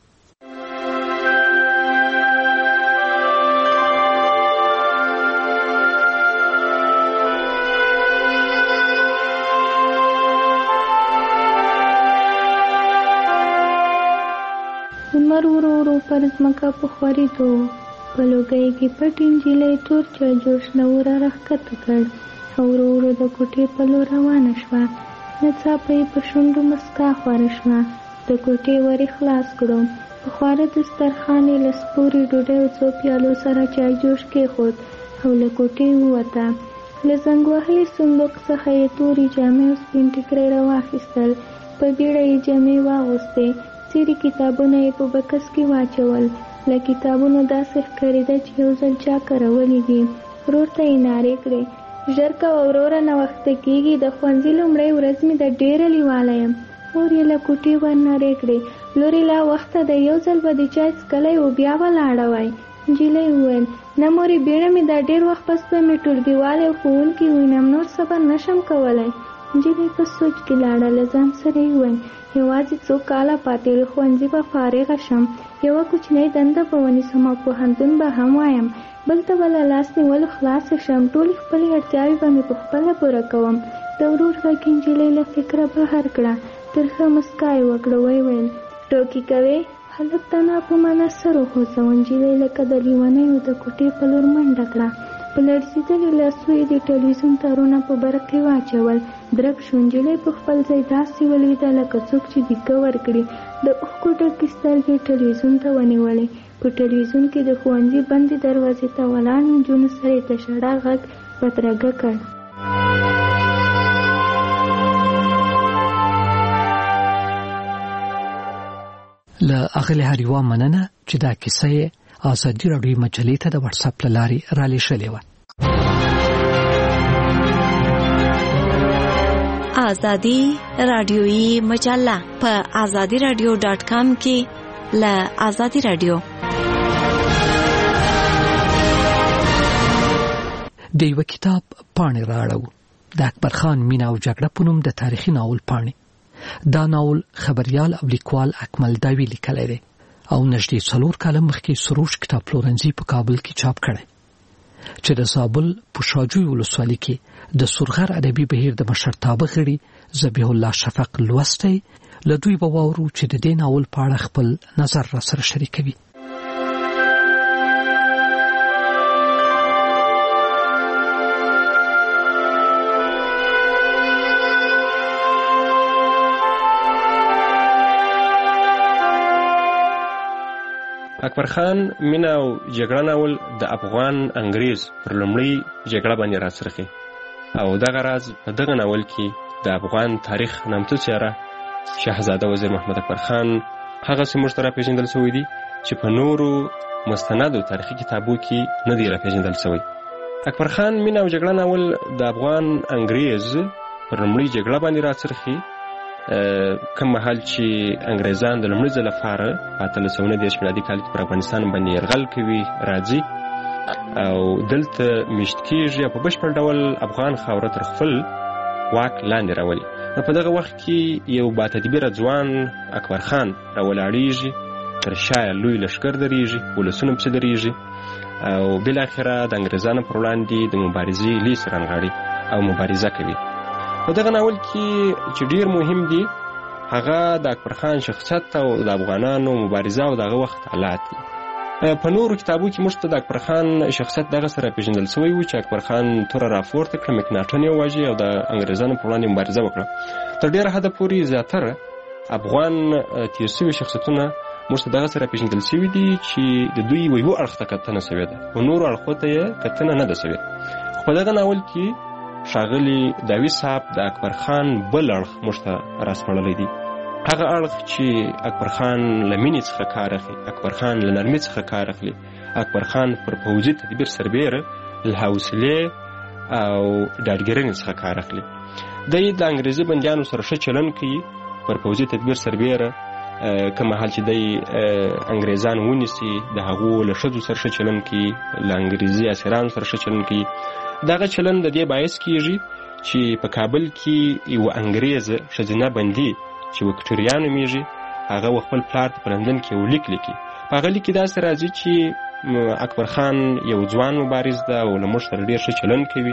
لمر ورو ورو پر ځمکه په خورېدو په لوګۍ کې پټ نجلۍ تور چاجوشنه ور راښکته کړ او ورو ورو د کوټې په لور روانه شوه. ناڅاپه یې په شونډو مسکا خوره شوه. د کوټې ور یې خلاص کړو. په خواره دسترخوان یې له سپورې ډوډۍ او څو پیالو سره چایجوش کېښود او له کوټې ووته. له زنګ وهلي صندوق څخه یې تورې جامې او سپین ټیکری راواخیستل. په بیړه یې جامې واغوستې. څیرې کتابونه یې په بکس کې واچول. له کتابونو داسې ښکارېده چې یو ځل چا کارولي دي. ورور ته یې نارې کړې ژر کوه وروره ناوخته کېږي د ښوونځي لومړۍ ورځ مې ده ډېره لیواله یم. مور یې له کوټې ور نارې کړې لورې لا وخته ده یو ځل به د چای څکلی و بیا به لاړه وای. نجلۍ وویل نه مورې بیړه مې ده ډېر وخت پس به مې ټولګیوالی او ښوونکي وینم نور صبر نشم کولی. نجلۍ په سوچ کې لاړه. له ځان سره یې وویل یوازې څو کاله پاتې له ښوونځي به فارغه شم یوه کوچنۍ دنده به ونیسم او پوهنتون به هم وایم بل ته به له لاس نیولو خلاصه شم ټولې خپلې اړتیاوې به مې پخپله پوره کوم. د ورور غږ نجلۍ له فکره بهر کړه. ترخه مسکا یې وکړه. ویې ویل ټوکې کوې؟ هلک ته ناپومانه سر وخوځاوه. نجلۍ لکه د لیونیو د کوټې په لور منډه کړه. په لړزېدلي لاسو یې د ټلویزیون تارونه په برق کې واچول. درک شو. نجلۍ په خپل ځای داسې ولوېده لکه څوک چې دیګه ورکړي. د اوښکو ډکې سترګې ټلویزیون ته ونیولې. په ټلویزیون کې د ښوونځي بندې دروازې ته ولاړ نجونو سره یې د ژړا غږ بدرګه کړ. له اغلې هریوا مننه چې دا کیسه یې ازادي راډیو مجلې ته د واتس اپ له لارې رالیږلې وه. ازادي راډیویي مجله په azadiradio.com کې له ازادي راډیو د یو کتاب پاڼې راړو. د اکبر خان مینا او جګړه په نوم د تاریخي ناول پاڼې. دا ناول خبریال او لیکوال اکمل داوی لیکلی دی او نږدې 4 کاله مخکې سروش کتاب پلورنځي په کابل کې چاپ کړی چې د زابل په شاجوی ولسوالۍ کې د سورغر ادبي بهیر د مشرتابه غړي ذبیح الله شفق لوستی. له دوی به واورو چې د دې ناول په اړه خپل نظر را سره شریکوي. اکبر خان مینا او جګړه ناول د افغان انګریز پر لومړۍ جګړه باندې راڅرخي او دغه راز په دغه ناول کې د افغان تاریخ نامتو څیره شهزاده وزیر محمد اکبر خان هغه سیمه سره پیژندل شوی دی چې په نورو مستندو تاریخي کتابو کې نه دی راپیژندل شوی. اکبر خان مینا او جګړه ناول د افغان انګریز پر لومړۍ جګړه باندې راڅرخي کوم مهال چې انګریزان د لومړي ځل لپاره په 1819 میلادي کال کې پر افغانستان باندې یرغل کوي راځي او دلته مشت کېږي په بشپړ ډول افغان خاوره تر خپل واک لاندې راولي. په دغه وخت کې یو با تدبیره ځوان اکبر خان راولاړیږي، تر شا لوی لښکر درېږي، ولسونه پسې درېږي او بالاخره د انګریزانو پر وړاندې د مبارزې لیست رانغاړي او مبارزه کوي. په دغه ناول کې چې ډیر مهم دي هغه د اکبر خان شخصیت او د افغانانو مبارزه او دغه وخت حالات دي. په نورو کتابو کې موږ ته د اکبر خان شخصیت دغه سره پیژندل شوی و چې اکبر خان توره راپورته کړه، مکناټن یې وواژه او د انګریزانو پر وړاندې مبارزه وکړه. تر ډېره حده پورې زیاتره افغان تیر شوي شخصیتونه موږ ته دغه سره پیژندل شوي دي چې د دوی یو اړخ ته کتنه شوې ده او نورو اړخو ته یې کتنه نه ده شوې. خو په دغه ناول کې ښاغلي داوي صاحب د اکبر خان بل اړخ موږ ته راسپړلی دی، هغه اړخ چې اکبر خان له مینې څخه کار اخلي، اکبر خان له نرمۍ څخه کار اخلي، اکبر خان پر پوځي تدبیر سربیره له حوصلې او ډاډګرنې څخه کار اخلي. دی د انګریزي بندیانو سره ښه چلند کوي، پر پوځي تدبیر سربیره که مهال چې دی انګریزان ونیسي د هغو له ښځو سره ښه چلند کوي، له انګریزي اسیرانو سره ښه چلند کوي. دغه چلند د دې باعث کیږي چې په کابل کې یو انګریزه ښځینه بندي چې وکټوریا نومیږي هغه خپل پلار ته په لندن کې یو لیک لیکي. په هغه لیک کې داسې راځي چې اکبر خان یو ځوان مبارز ده او له موږ سره ډېر ښه چلند کوي،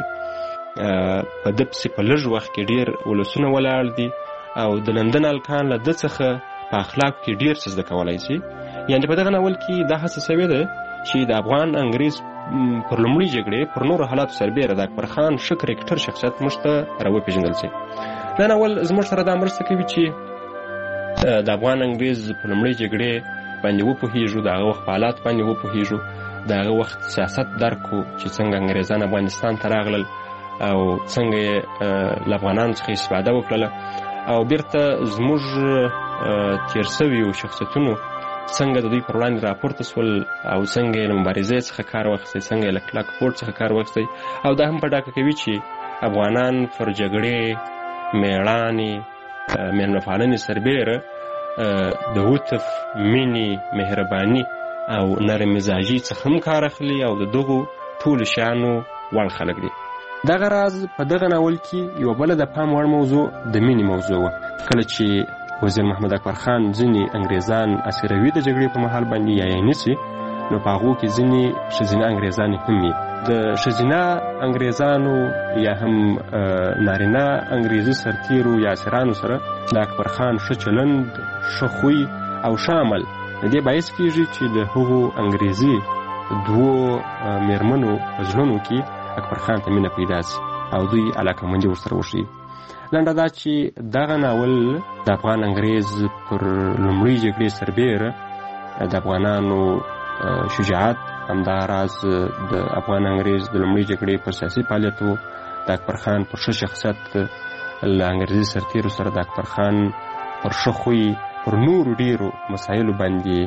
په ده پسې په لږ وخت کې ډېر ولسونه ولاړ دي او د لندن هلکان له ده څخه په اخلاقو کې ډېر څه زده کولی شي. یعنې په دغه ناول کې دا هڅه شوې ده چې د افغان انګریز پر لومړۍ جګړې پر نورو حالاتو سربیره د اکبر خان ښه کرکټر شخصیت موږ ته راوپېژندل شي. دا ناول زموږ سره دا مرسته کوي چې د افغان انګریز په لومړۍ جګړې باندې وپوهېږو، د هغه وخت په حالات باندې وپوهېږو، د هغه وخت سیاست درک کړو چې څنګه انګریزان افغانستان ته راغلل او څنګه یې له افغانانو څخه استفاده وکړله او بیرته زموږ تیر شویو شخصیتونو څنګه د دوی پر وړاندې راپورته شول او څنګه یې له مبارزې څخه کار واخیستی، څنګه یې له کلک پورت څخه کار واخیستی. او دا هم په ډاګه کوي چې افغانان پر جګړې، میړانې، میلمهپالنې سربیره د عطف، مینې، مهرباني او نرم مزاجي څخه هم کار اخلي او د دغو ټولو شیانو وړ خلک دي. دغه راز په دغه ناول کې یوه بله د پام وړ موضوع د مینې موضوع وه. کله چې وزیر محمد اکبر خان ځینې انګریزان اسیروي د جګړې په مهال باندې یا یې نیسي، نو په هغو کې ځینې ښځینه انګریزانې هم وي. د ښځینه انګریزانو یا هم نارینه انګریزي سرتیرو یا اسیرانو سره د اکبر خان ښه چلند، ښه خوی او ښه عمل د دې باعث کېږي چې د هغو انګریزي دوو میرمنو په زړونو کې اکبر خان ته مینه پیدا شي او دوی علاقمندي ورسره وښیي. لنډه دا چې دغه ناول د افغان انګریز پر لومړۍ جګړې سربیره د افغانانو شجاعت، همداراز د افغان انګریز د لومړۍ جګړې پر سیاسي فعالیتو، د اکبر خان پر ښه شخصیت، له انګریزي سرتیرو سره د اکبر خان پر ښه خوی، پر نورو ډیرو مسایلو باندې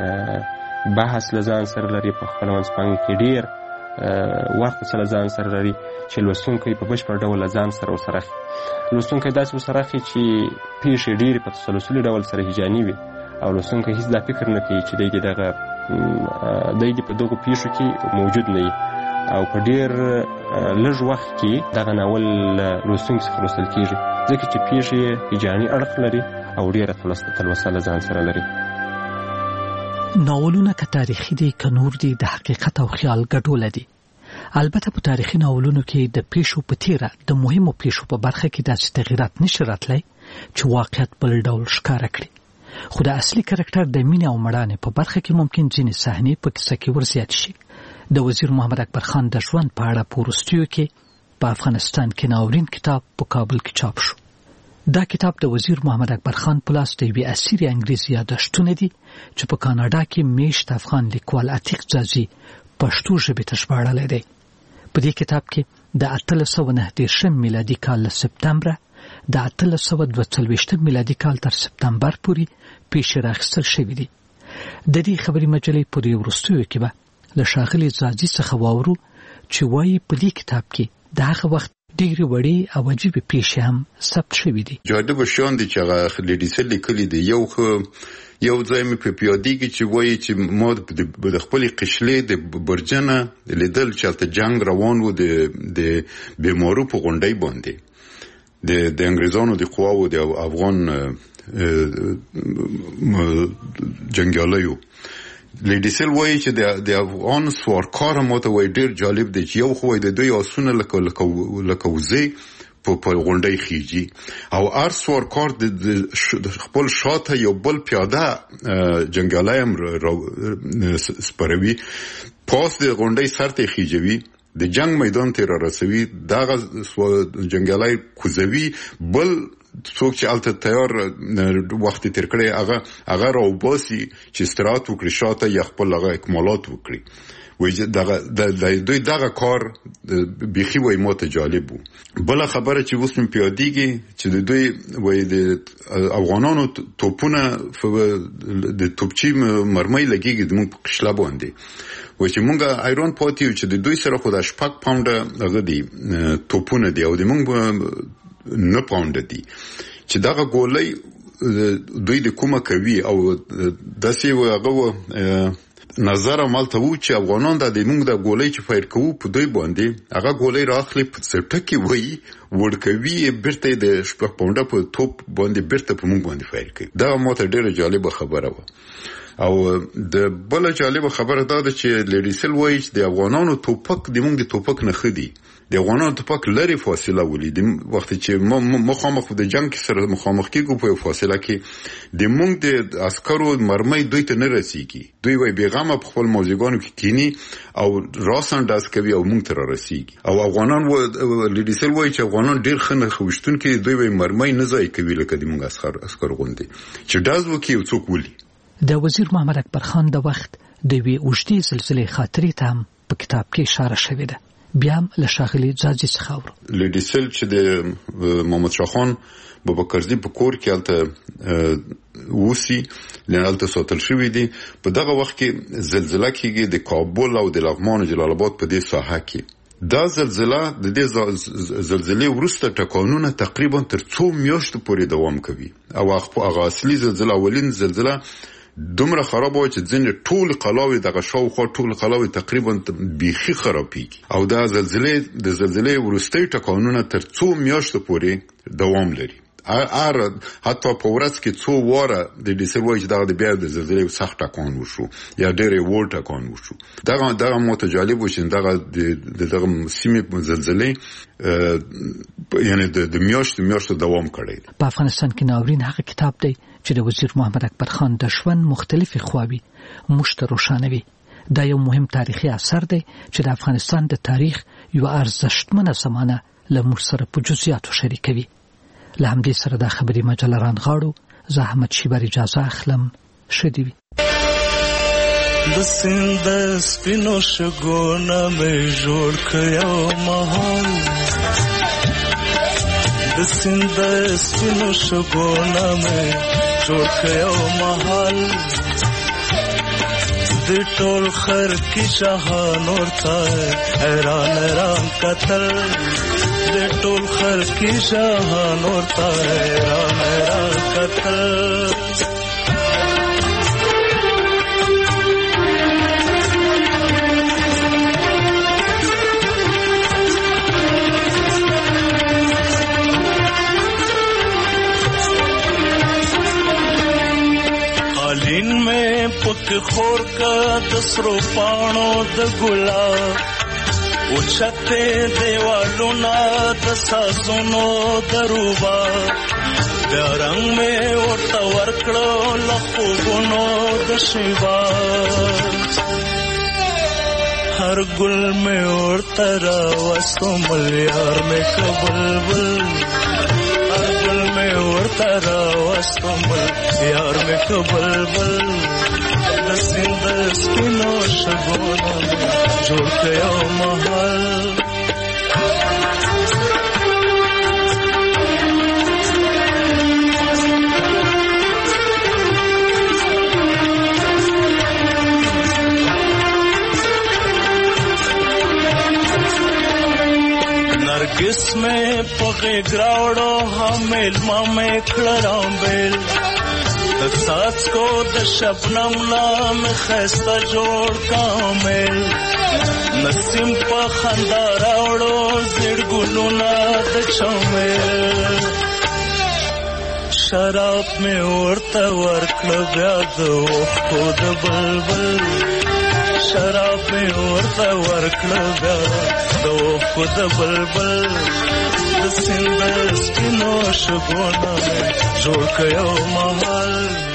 بحث له ځان سره لري. په خپله منځپانګه کې ډیر وخت له ځان سره لري چې لوستونکی په بشپړ ډول له ځان سره ورسره اخلي. لوستونکی داسې ورسره اخلي چې پیښې ډېرې په تسلسلي ډول سره هیجاني وي او لوستونکی هیڅ دا فکر نه کوي چې دی په دغو پیښو کې موجود نه وي او په ډېر لږ وخت کې دغه ناول لوستونکي څخه لوستل کېږي، ځکه چې پیښې هیجاني اړخ لري او ډېره تلوسه له ځان سره لري. ناولونه که تاریخي دي که نور دي د حقیقت او خیال ګډوله دي. البته په تاریخي ناولونو کې د پیښو په تیره د مهمو پیښو په برخه کې داسې تغیرات نشي راتلی چې واقعیت بل ډول ښکاره کړي، خو د اصلي کرکټر د مینې او مړانې په برخه کې ممکن ځینې صحنې په کیسه کې ورزیات شي. د وزیر محمد اکبر خان د ژوند په اړه په وروستیو کې په افغانستان کې ناورین کتاب په کابل کې چاپ شو. دا کتاب د وزیر محمد اکبر خان په لاس د یوې اسیرې انګریزي یادښتونه دي چې په کاناډا کې میشت افغان لیکوال عتیق ځاځي پښتو ژبې ته ژباړلی دی. په دې کتاب کې د 1809 میلادي کال له سپتمبره د 1842 میلادي کال تر سپتمبر پورې پیښې راخیستل شوي دي. د دې خبري مجلې په وروستیو کې به له ښاغلي ځاځي څخه واورو چې وایي په دې کتاب کې د هغه وخت ډېرې وړې او عجیبې پیښې هم ثبت شوي دي. جالبه شیان دي چې هغه لیډیسل لیکلي دي. یو ځای مې په پیادېږي چې وایي چې ما د خپلې قشلې د برجنه لیدل چې هلته جنګ روان و د بیمارو په غونډۍ باندې د انګریزانو د قواو د افغان جنگیالیو. لیډیسل وایي چې د افغان سوارکار ماته وایي ډېر جالب دی چې یو خو د دوی آسونه لکه وزې په غونډۍ خیږي او هر سوارکار د خپل شاته یو بل پیاده جنګیالی هم سپروي، پاس د غونډۍ سر ته خیجوي، د جنگ میدان ته را رسوي، دغه جنګیالی کوزوي، بل څوک چې الته تیار وخت تیر کړی هغه راوباسي چې استراحت وکړي شاته یا خپل هغه اکمالات وکړي. وایي دوی دغه کار بیخي وایي ماته جالب وو. بله خبره چې اوس مې پیادېږي چې د دوی وایي د افغانانو توپونه د توپچي مرمۍ لګېږي زموږ په قشله باندې. وایي چې مونږ حیران پاتې یو چې د دوی سره خو د 6 پاونډه هغه دي توپونه دي او د مونږ 9 پاونډه دي چې دغه ګولۍ دوی د کومه کوي او داسې هغه نظر مالته وو چې افغانان د موږ د ګولۍ چې فایر کوو په دوی باندې هغه ګولۍ راخلي په څټکي وایي ورکوي بیرته د 6 پاونډه په توپ باندې بیرته په موږ باندې فایر کوي. دا ماته ډېره جالبه خبره وه. او د بل جالبه خبره دا ده چې لیډیسل وایي چې د افغانانو توپک د موږ د توپک نه ښه دي. د افغانانو توپک لري فاصله ولي د وخت چې مخامخ د جنگ سره مخامخ کېږو په فاصله کې د موږ د عسکرو مرمۍ دوی ته نه رسیږي. دوی وایي بیغمه په خپل موزیګانو کې کینی او راسانداز کوي او موږ ته را رسیږي. او افغانان لیډیسل وایي چې افغانان ډېر ښه نښه ویشتونکي دوی وایي مرمۍ نه ضایع کوي لکه د موږ عسکر غوندې چې ډاز وکړي یو څوک ولي. د وزیر محمد اکبر خان د وخت د یوې اوږدې زلزلې خاطرې ته هم په کتاب کې اشاره شوې ده. بیا هم له ښاغلي ځاځي څخه اورو. لیډیسل چې د محمد شاه خان بابکرزي په کور کې هلته اوسي هلته ساتل شوي دي. په دغه وخت کې زلزله کېږي د کابل او د لغمان او جلال آباد په دې ساحه کې. دا زلزله د دې زلزلې وروسته ټکانونه تقریبا تر 2 میاشتو پورې دوام کوي او هغه اصلي زلزله اولین زلزله دومره خراب و چې ځینې ټول قلاوې دغه شاوخوا ټول قلاوې تقریبا بیخي خرابېږي او دا د زلزلې وروستۍ ټکانونه تر 2 میاشتو پورې دوام لري. حتی په ورځ کې 2 واره د ډیسل وایي چې دغه بیا د زلزلې سخت ټکان وشو یا ډېرې وړ ټکان وشو. دغه ماته جالب و چې دغه سیمې زلزلې یعنی د میاشتو دوام کړی. په افغانستان کې ناورین هغه کتاب دی چې د وزیر محمد اکبر خان د ژوند مختلفې خواوې موږ ته روښانوي. دا یو مهم تاریخي اثر دی چې د افغانستان د تاریخ یو ارزښتمنه زمانه له موږ سره په جزئیاتو شریکوي. له همدې سره دا خبري مجله رانغاړو. زه احمد شیبر اجازه اخلم. ښه دې وي. د سیند سپینو شګونه مې جوړ کړو مهال، د سیند سپینو شګونه مې جوړ کړو مهال، د ټول خر کې جهان ورته حیران قتل، د ټول خر کې جهان ورته حیران قتل. قالین میں پک خور کا دسرو پانو د ګلاب اوچته دیوالو نا د ساسونو دروبا د رنگ میں ورته ورکړو لخوګونو د شیبا هر ګل میں ورته راوستو ملیار میں کبلبل هر ګل میں ورته راوستو ملیار میں کبلبل د سیند سپینو شګونو جوړ کړو محل. नरगिस में पगे ग्रावड़ो हमेल मामे खड़राम बेल सास को द शबनम नाम खैस्ता जोड़ कामेल नसीम पा खंदा रावड़ो जिड़ गुलुना द चमेल شراب مې ورته ورکړه بیا د اوښکو د بلبل شراب مې ورته ورکړه بیا د اوښکو د بلبل د سیند سپینو شګونه مې جوړ کړ یو محل